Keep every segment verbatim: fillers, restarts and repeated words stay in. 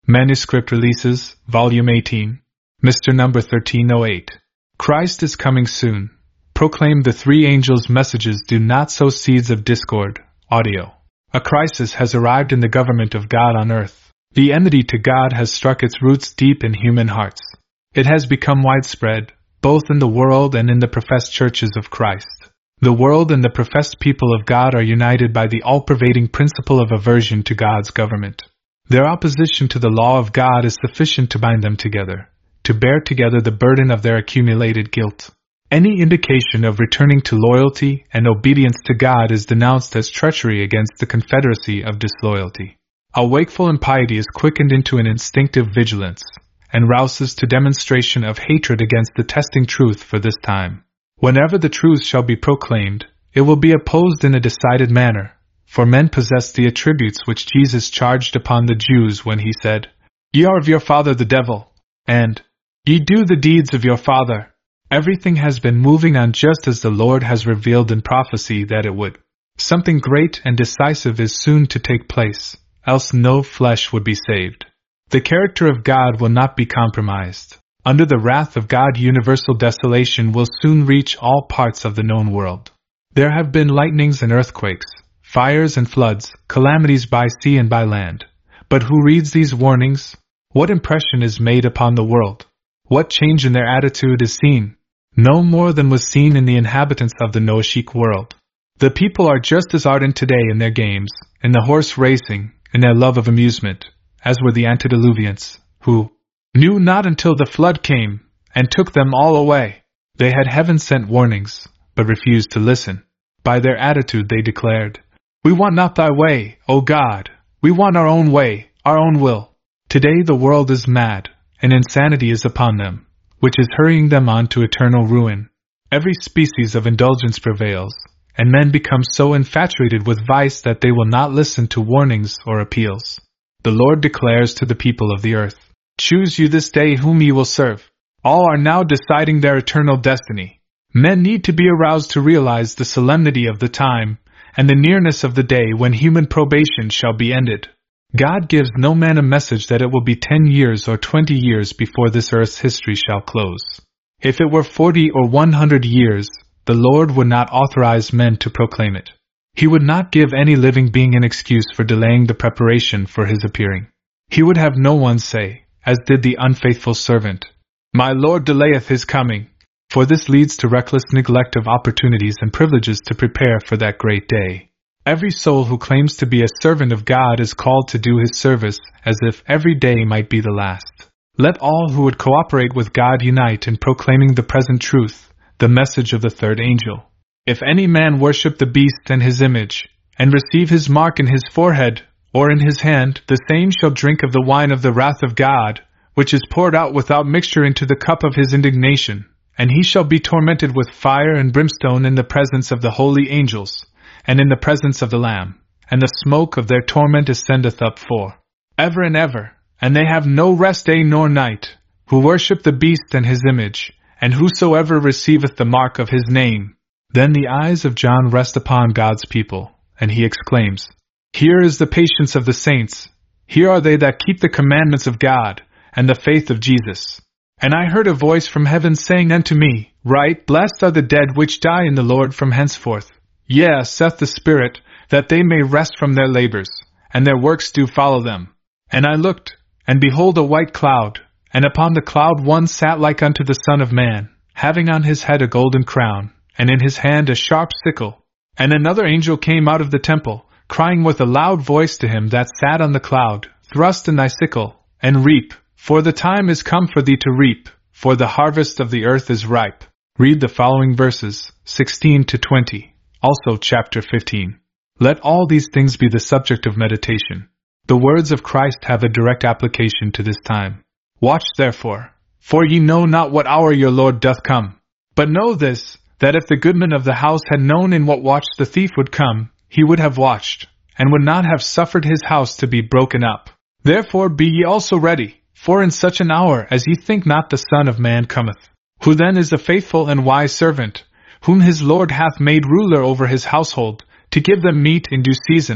Manuscript Releases, Volume eighteen, Mister Number thirteen oh eight. Christ is coming soon. Proclaim the three angels' messages. Do not sow seeds of discord. Audio. A crisis has arrived in the government of God on earth. The enmity to God has struck its roots deep in human hearts. It has become widespread, both in the world and in the professed churches of Christ. The world and the professed people of God are united by the all-pervading principle of aversion to God's government. Their opposition to the law of God is sufficient to bind them together, to bear together the burden of their accumulated guilt. Any indication of returning to loyalty and obedience to God is denounced as treachery against the confederacy of disloyalty. A wakeful impiety is quickened into an instinctive vigilance, and rouses to demonstration of hatred against the testing truth for this time. Whenever the truth shall be proclaimed, it will be opposed in a decided manner, for men possess the attributes which Jesus charged upon the Jews when he said, "Ye are of your father the devil," and "Ye do the deeds of your father." Everything has been moving on just as the Lord has revealed in prophecy that it would. Something great and decisive is soon to take place, else no flesh would be saved. The character of God will not be compromised. Under the wrath of God, universal desolation will soon reach all parts of the known world. There have been lightnings and earthquakes, fires and floods, calamities by sea and by land. But who reads these warnings? What impression is made upon the world? What change in their attitude is seen? No more than was seen in the inhabitants of the Noachic world. The people are just as ardent today in their games, in the horse racing, in their love of amusement, as were the antediluvians, who knew not until the flood came, and took them all away. They had heaven-sent warnings, but refused to listen. By their attitude they declared, "We want not thy way, O God, we want our own way, our own will." Today the world is mad, and insanity is upon them, which is hurrying them on to eternal ruin. Every species of indulgence prevails, and men become so infatuated with vice that they will not listen to warnings or appeals. The Lord declares to the people of the earth, "Choose you this day whom ye will serve." All are now deciding their eternal destiny. Men need to be aroused to realize the solemnity of the time, and the nearness of the day when human probation shall be ended. God gives no man a message that it will be ten years or twenty years before this earth's history shall close. If it were forty or one hundred years, the Lord would not authorize men to proclaim it. He would not give any living being an excuse for delaying the preparation for his appearing. He would have no one say, as did the unfaithful servant, "My Lord delayeth his coming," for this leads to reckless neglect of opportunities and privileges to prepare for that great day. Every soul who claims to be a servant of God is called to do his service as if every day might be the last. Let all who would cooperate with God unite in proclaiming the present truth, the message of the third angel. If any man worship the beast and his image, and receive his mark in his forehead, or in his hand, the same shall drink of the wine of the wrath of God, which is poured out without mixture into the cup of his indignation, and he shall be tormented with fire and brimstone in the presence of the holy angels, and in the presence of the Lamb, and the smoke of their torment ascendeth up for ever and ever, and they have no rest day nor night, who worship the beast and his image, and whosoever receiveth the mark of his name. Then the eyes of John rest upon God's people, and he exclaims, "Here is the patience of the saints, here are they that keep the commandments of God, and the faith of Jesus." And I heard a voice from heaven saying unto me, "Write, Blessed are the dead which die in the Lord from henceforth. Yea, saith the Spirit, that they may rest from their labors, and their works do follow them." And I looked, and behold a white cloud, and upon the cloud one sat like unto the Son of Man, having on his head a golden crown, and in his hand a sharp sickle. And another angel came out of the temple, crying with a loud voice to him that sat on the cloud, "Thrust in thy sickle, and reap, for the time is come for thee to reap, for the harvest of the earth is ripe." Read the following verses, sixteen to twenty. Also chapter fifteen. Let all these things be the subject of meditation. The words of Christ have a direct application to this time. Watch therefore, for ye know not what hour your Lord doth come. But know this, that if the goodman of the house had known in what watch the thief would come, he would have watched, and would not have suffered his house to be broken up. Therefore be ye also ready, for in such an hour as ye think not the Son of Man cometh. Who then is a faithful and wise servant, whom his Lord hath made ruler over his household, to give them meat in due season?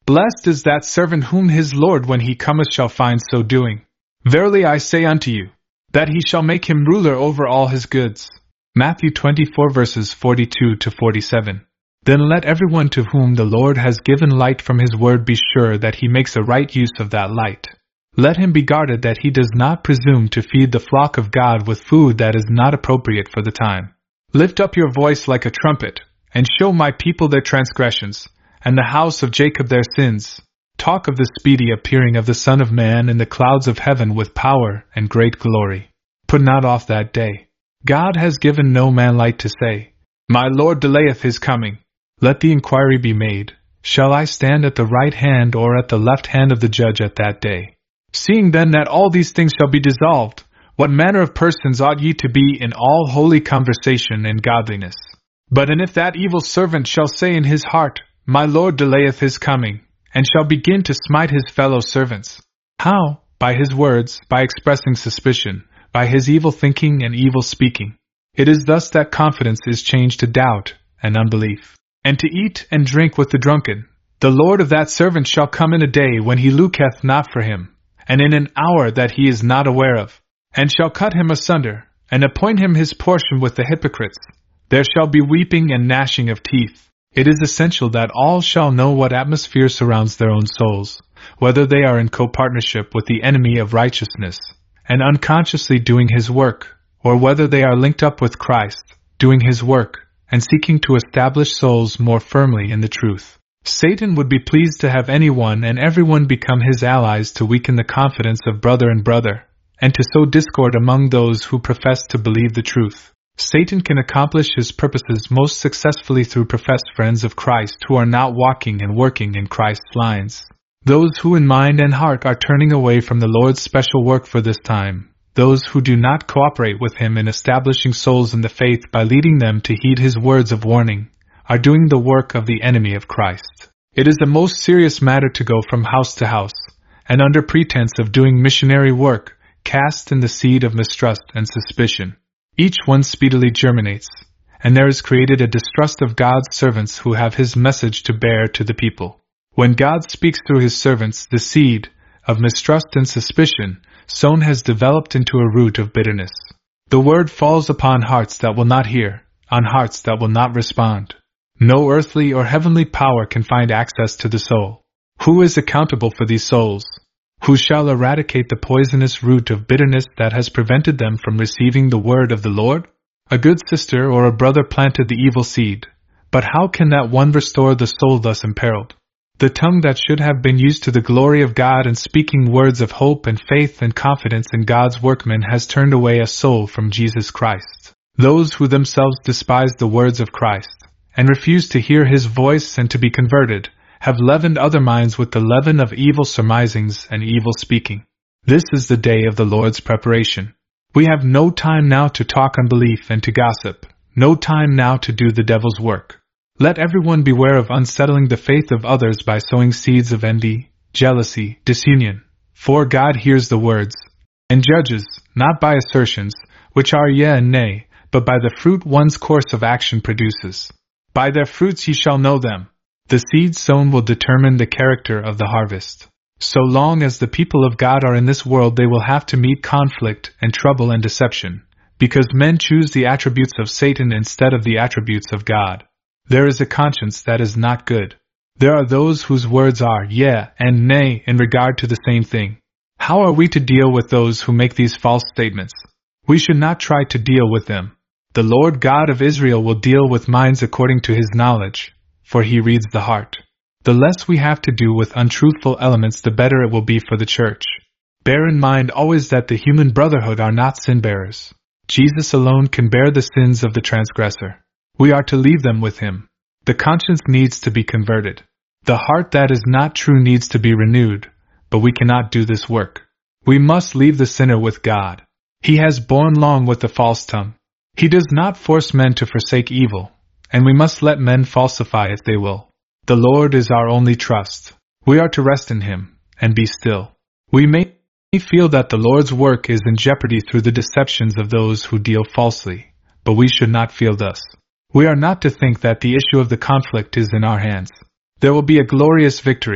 Blessed is that servant whom his Lord when he cometh shall find so doing. Verily I say unto you, that he shall make him ruler over all his goods. Matthew twenty-four verses forty-two to forty-seven. Then let everyone to whom the Lord has given light from his word be sure that he makes a right use of that light. Let him be guarded that he does not presume to feed the flock of God with food that is not appropriate for the time. Lift up your voice like a trumpet, and show my people their transgressions, and the house of Jacob their sins. Talk of the speedy appearing of the Son of Man in the clouds of heaven with power and great glory. Put not off that day. God has given no man light to say, My Lord delayeth his coming. Let the inquiry be made, Shall I stand at the right hand or at the left hand of the judge at that day? Seeing then that all these things shall be dissolved, what manner of persons ought ye to be in all holy conversation and godliness? But and if that evil servant shall say in his heart, My Lord delayeth his coming, and shall begin to smite his fellow servants. How? By his words, by expressing suspicion, by his evil thinking and evil speaking. It is thus that confidence is changed to doubt and unbelief, and to eat and drink with the drunken. The Lord of that servant shall come in a day when he looketh not for him, and in an hour that he is not aware of, and shall cut him asunder, and appoint him his portion with the hypocrites. There shall be weeping and gnashing of teeth. It is essential that all shall know what atmosphere surrounds their own souls, whether they are in co-partnership with the enemy of righteousness, and unconsciously doing his work, or whether they are linked up with Christ, doing his work, and seeking to establish souls more firmly in the truth. Satan would be pleased to have anyone and everyone become his allies to weaken the confidence of brother and brother, and to sow discord among those who profess to believe the truth. Satan can accomplish his purposes most successfully through professed friends of Christ who are not walking and working in Christ's lines. Those who in mind and heart are turning away from the Lord's special work for this time, those who do not cooperate with him in establishing souls in the faith by leading them to heed his words of warning, are doing the work of the enemy of Christ. It is a most serious matter to go from house to house, and under pretense of doing missionary work, cast in the seed of mistrust and suspicion. Each one speedily germinates, and there is created a distrust of God's servants who have his message to bear to the people. When God speaks through his servants, the seed of mistrust and suspicion sown has developed into a root of bitterness. The word falls upon hearts that will not hear, on hearts that will not respond. No earthly or heavenly power can find access to the soul. Who is accountable for these souls? Who shall eradicate the poisonous root of bitterness that has prevented them from receiving the word of the Lord? A good sister or a brother planted the evil seed, but how can that one restore the soul thus imperiled? The tongue that should have been used to the glory of God and speaking words of hope and faith and confidence in God's workmen has turned away a soul from Jesus Christ. Those who themselves despise the words of Christ, and refuse to hear his voice and to be converted, have leavened other minds with the leaven of evil surmisings and evil speaking. This is the day of the Lord's preparation. We have no time now to talk unbelief and to gossip, no time now to do the devil's work. Let everyone beware of unsettling the faith of others by sowing seeds of envy, jealousy, disunion. For God hears the words, and judges, not by assertions, which are yea and nay, but by the fruit one's course of action produces. By their fruits ye shall know them. The seed sown will determine the character of the harvest. So long as the people of God are in this world, they will have to meet conflict and trouble and deception, because men choose the attributes of Satan instead of the attributes of God. There is a conscience that is not good. There are those whose words are yea and nay in regard to the same thing. How are we to deal with those who make these false statements? We should not try to deal with them. The Lord God of Israel will deal with minds according to his knowledge, for he reads the heart. The less we have to do with untruthful elements, the better it will be for the church. Bear in mind always that the human brotherhood are not sin-bearers. Jesus alone can bear the sins of the transgressor. We are to leave them with him. The conscience needs to be converted. The heart that is not true needs to be renewed, but we cannot do this work. We must leave the sinner with God. He has borne long with the false tongue. He does not force men to forsake evil, and we must let men falsify if they will. The Lord is our only trust. We are to rest in him, and be still. We may feel that the Lord's work is in jeopardy through the deceptions of those who deal falsely, but we should not feel thus. We are not to think that the issue of the conflict is in our hands. There will be a glorious victory.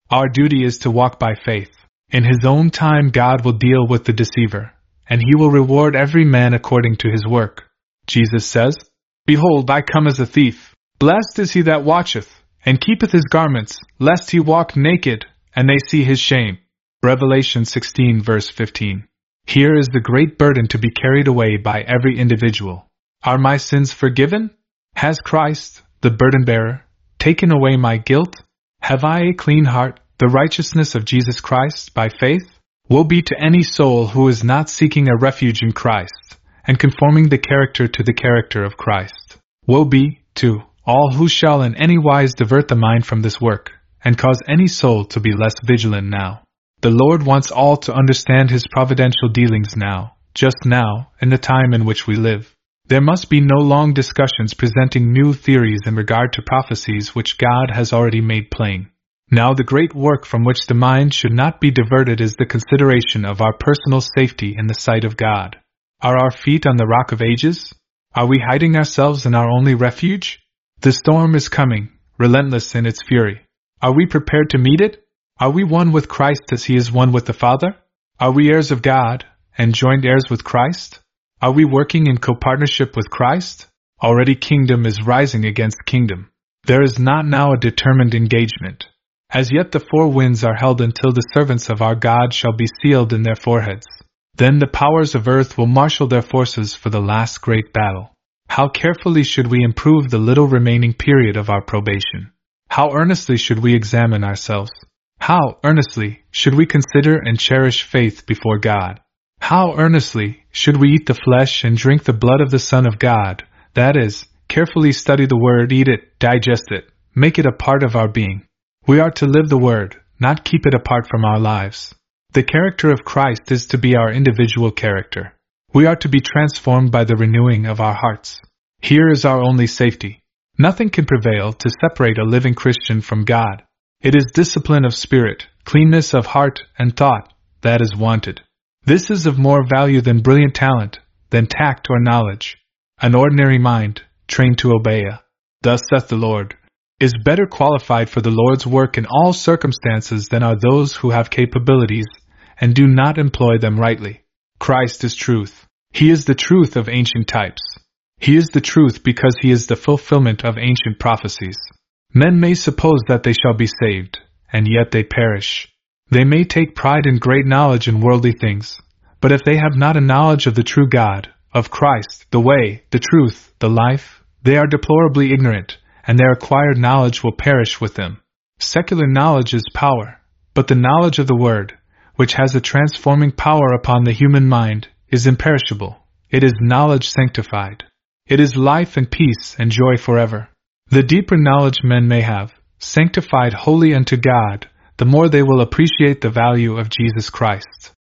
Our duty is to walk by faith. In His own time God will deal with the deceiver, and He will reward every man according to his work. Jesus says, Behold, I come as a thief. Blessed is he that watcheth, and keepeth his garments, lest he walk naked, and they see his shame. Revelation sixteen verse fifteen. Here is the great burden to be carried away by every individual. Are my sins forgiven? Has Christ, the burden-bearer, taken away my guilt? Have I a clean heart, the righteousness of Jesus Christ, by faith? Woe be to any soul who is not seeking a refuge in Christ, and conforming the character to the character of Christ. Woe be, to all who shall in any wise divert the mind from this work, and cause any soul to be less vigilant now. The Lord wants all to understand His providential dealings now, just now, in the time in which we live. There must be no long discussions presenting new theories in regard to prophecies which God has already made plain. Now the great work from which the mind should not be diverted is the consideration of our personal safety in the sight of God. Are our feet on the rock of ages? Are we hiding ourselves in our only refuge? The storm is coming, relentless in its fury. Are we prepared to meet it? Are we one with Christ as He is one with the Father? Are we heirs of God, and joint heirs with Christ? Are we working in co-partnership with Christ? Already kingdom is rising against kingdom. There is not now a determined engagement. As yet the four winds are held until the servants of our God shall be sealed in their foreheads. Then the powers of earth will marshal their forces for the last great battle. How carefully should we improve the little remaining period of our probation? How earnestly should we examine ourselves? How earnestly should we consider and cherish faith before God? How earnestly should we eat the flesh and drink the blood of the Son of God, that is, carefully study the Word, eat it, digest it, make it a part of our being. We are to live the Word, not keep it apart from our lives. The character of Christ is to be our individual character. We are to be transformed by the renewing of our hearts. Here is our only safety. Nothing can prevail to separate a living Christian from God. It is discipline of spirit, cleanness of heart and thought, that is wanted. This is of more value than brilliant talent, than tact or knowledge. An ordinary mind, trained to obey a, thus saith the Lord, is better qualified for the Lord's work in all circumstances than are those who have capabilities, and do not employ them rightly. Christ is truth. He is the truth of ancient types. He is the truth because He is the fulfillment of ancient prophecies. Men may suppose that they shall be saved, and yet they perish. They may take pride in great knowledge in worldly things, but if they have not a knowledge of the true God, of Christ, the way, the truth, the life, they are deplorably ignorant, and their acquired knowledge will perish with them. Secular knowledge is power, but the knowledge of the Word, which has a transforming power upon the human mind, is imperishable. It is knowledge sanctified. It is life and peace and joy forever. The deeper knowledge men may have, sanctified wholly unto God, the more they will appreciate the value of Jesus Christ.